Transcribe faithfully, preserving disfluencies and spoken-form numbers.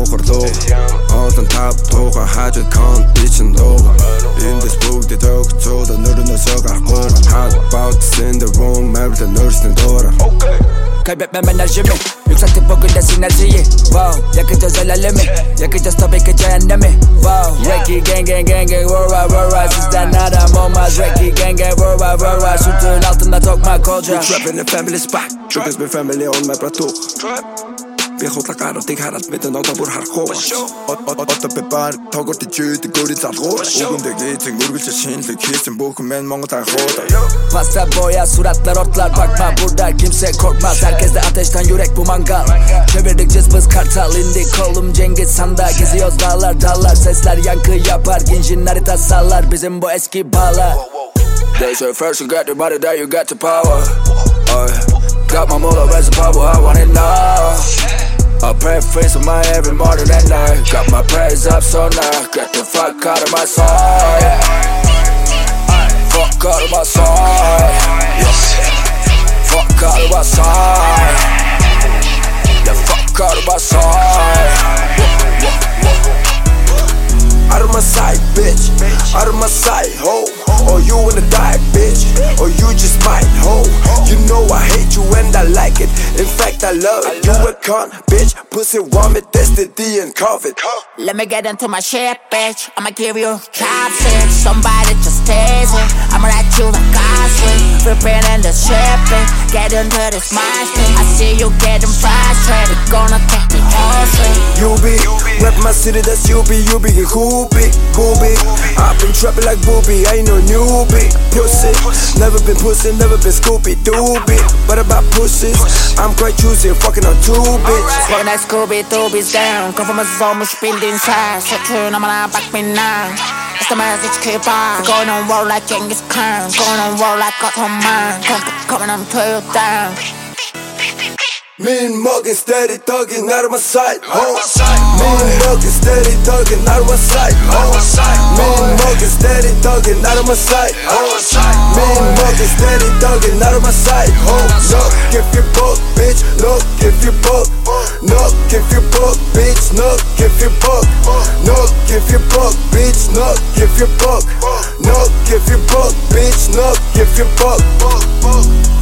ухарлуу Олон тав тууга хажууд кон бичин дууга Эндээс бүгдээ төгцөөд нөрнөөсөө гарахгүй Hot box in the room, everything нөрснө дуурай Кайбет мэмэнэр жими Юксакты бүгдээ синерзии Wow, яг ч зэлэлэми Яг ч стопик жаянами Wow, Reiki gang gang gang gang Worldwide worldwide Sizden adam olmaz Reiki gang gang Worldwide worldwide Sütün altında tokma kolca We trapping in family spot Trigger with family on my plateau Би хутлаа гаруудыг хараад бид одоо бүр харахгүй Одоо би бар тогорт чүйд гөрийн залгуу Өгөндөө гизэн үргэлж шинэлэг хийсэн бүхэн мэн Монгол анхууд Pasta boya suratlar ortlar bakma burada kimse korkmaz Herkeste ateşten yürek bu mangal Çevirdik cızbız kartal indik kolum Cengiz Han'da geziyoruz dağlar dağlar Sesler yankı yapar Ginjin harita sallar bizim bu eski bağlar They say first you got the body then you got the power uh, Got my motor as a power I want it now I pray face for my every morning and night Got my praise up so now Get the fuck out of my sight Fuck out of my sight Fuck out of my sight Yeah, fuck out of my sight Out of my sight, bitch Out of my sight, ho Or you wanna die, bitch Or you just might, ho You know I hate you and I like it In fact, I love it You a con, bitch Pussy vomit, that's the D and COVID Let me get into my shit, bitch I'ma give you chopsticks Somebody just taste it I'ma let you like Gosling Flipping in the shipping Get into this mind thing I see you getting frustrated Gonna take me horse You be Rep my city, that's you be You be a hoopy, hoopy I've been trapping like booby Ain't no newbie Pussy Never been pussy, never been Scooby Dooby But about pussies I'm quite choosy Fucking on two bitches Fucking that Scooby Dooby's down Kafamız olmuş bildiğin sen Sakın amına bakmayın İstemez hiç kibar Going on roll like Genghis Khan Going on roll like Ottoman Coming on to you down Me and Morgan steady thuggin' out of my sight, ho Me and Morgan steady thuggin' out of my sight, ho Me and Morgan steady thuggin' out of my sight, ho Me and Morgan steady thuggin' out of my sight, ho Look if you book, bitch, look if you book Look if you book, bitch, look if you book Look if you book, bitch, look if you book Look if you book, bitch, look if you book